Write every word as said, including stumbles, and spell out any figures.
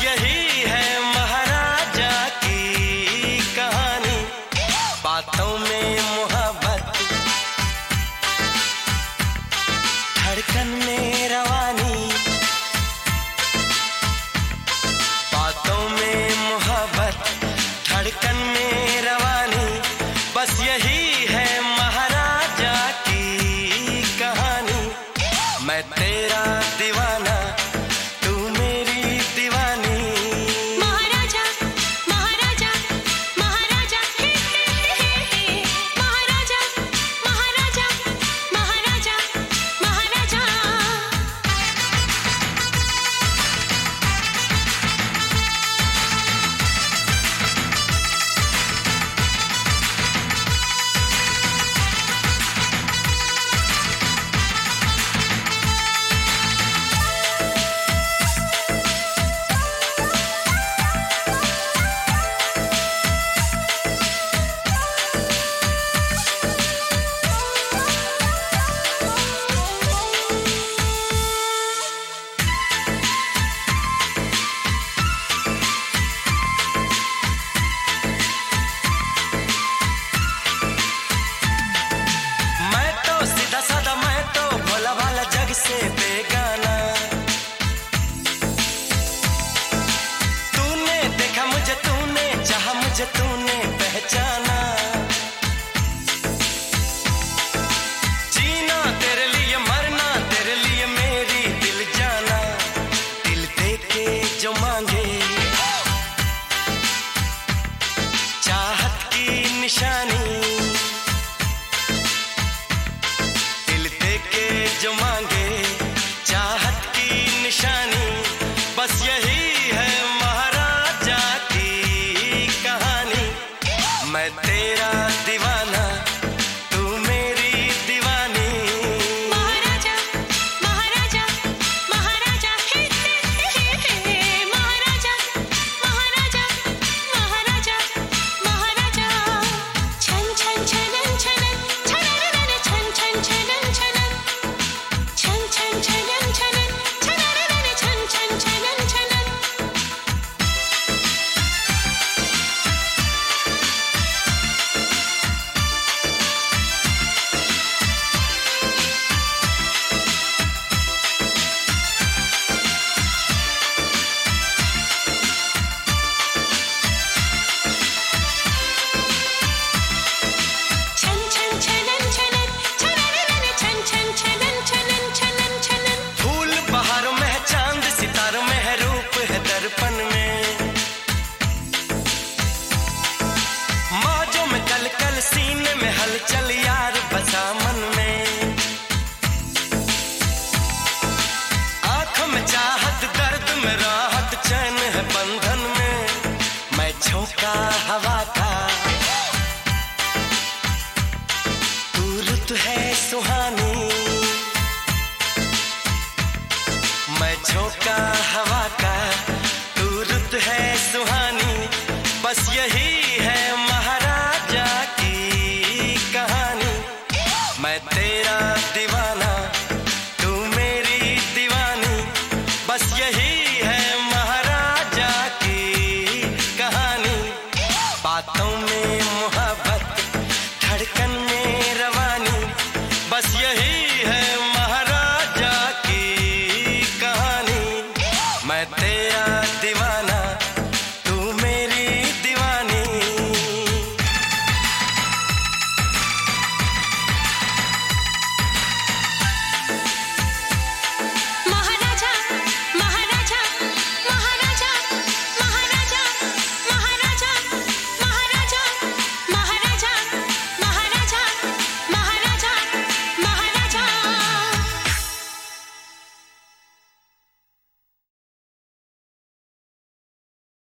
यही है महाराजा की कहानी, बातों में मोहब्बत, धड़कन में रवानी, बातों में मोहब्बत, धड़कन में रवानी, बस यही है महाराजा की कहानी। मैं तेरा दीवाना, तू मेरी दीवानी। महाराजा महाराजा महाराजा हे हे हे महाराजा महाराजा महाराजा महाराजा। से बेगाना, तूने देखा मुझे, तूने चाहा मुझे, तूने पहचाना। जीना तेरे लिए, मरना तेरे लिए, मेरी दिल जाना। दिल दे के जो मांगे चाहत की निशानी, दिल दे के जो मांगे चाहत की निशानी, बस यही है महाराजा की कहानी। मैं तेरा दीवाना, तू मेरी दीवानी। महाराजा महाराजा महाराजा हे हे हे महाराजा महाराजा महाराजा महाराजा। छन छन छनन छनन छनन छन छन छनन छनन छन छन छनन छनन छनन छन छन छनन छनन। छन छन छनन छनन छनन छन छन छनन छनन छनन छनन। फूल बहारों में है, चांद सितारों में है, रूप है दर्पण में। मौजों में कल कल, सीने में हलचल, यार बसा मन में। आंखों में चाहत, दर्द में राहत, चैन है बंधन में। मैं झोंका हवा का, तू रुत है सुहानी। मैं झोंका हवा का, तू रुत है सुहानी, बस यही है महाराजा की कहानी। मैं तेरा दीवाना, तू मेरी दीवानी, बस यही है महाराजा की कहानी। बातों में मोहब्बत, धड़कन में रवानी, बस यही है महाराजा की कहानी। मैं तेरा दीवाना,